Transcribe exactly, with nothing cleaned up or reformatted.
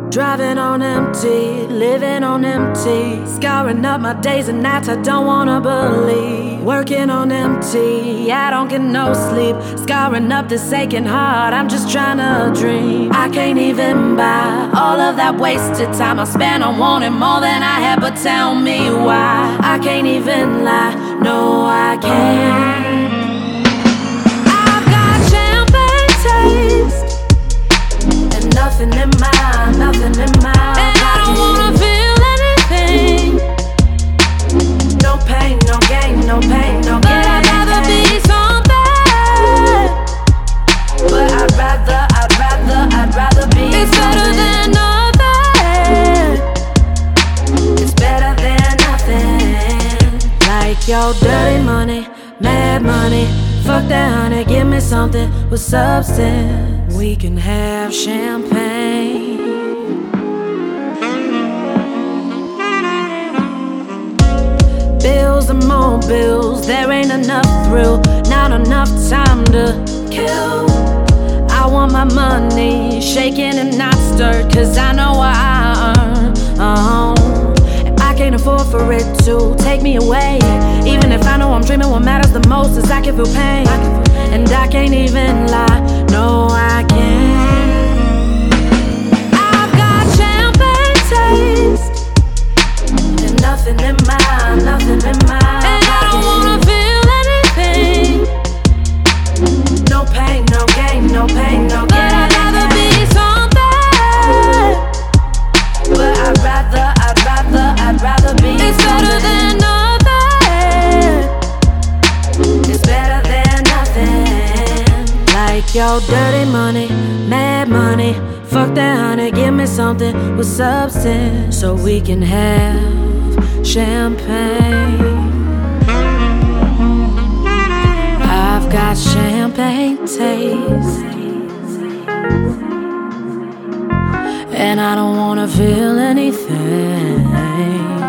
Driving on empty, living on empty, scarring up my days and nights I don't wanna believe. Working on empty, I don't get no sleep, scarring up this aching heart, I'm just trying to dream. I can't even buy all of that wasted time I spent on wanting more than I had, but tell me why. I can't even lie, no I can't. I've got champagne taste and nothing in my, nothing in my And I don't wanna feel anything. No pain, no gain, no pain, no But gain. I'd rather be something. But I'd rather, I'd rather, I'd rather be It's better something. than nothing. It's better than nothing. Like your dirty money, mad money. Fuck that honey, give me something with substance. We can have champagne. Bills and more bills, there ain't enough thrill, not enough time to kill. I want my money shaking and not stirred, cause I know what I earn. Oh, I can't afford for it to take me away. Even if I know I'm dreaming, what matters the most is I can feel pain. And I can't even lie, no I can't. I've got champagne taste and nothing in my, nothing in my And I don't wanna feel anything. No pain, no gain, no pain, no But gain. I'd rather be something. But I'd rather, I'd rather, I'd rather be It's better something. than nothing. It's better than nothing. Like your dirty money, mad money. Fuck that honey, give me something with substance, so we can have champagne. I've got champagne taste, and I don't wanna feel anything.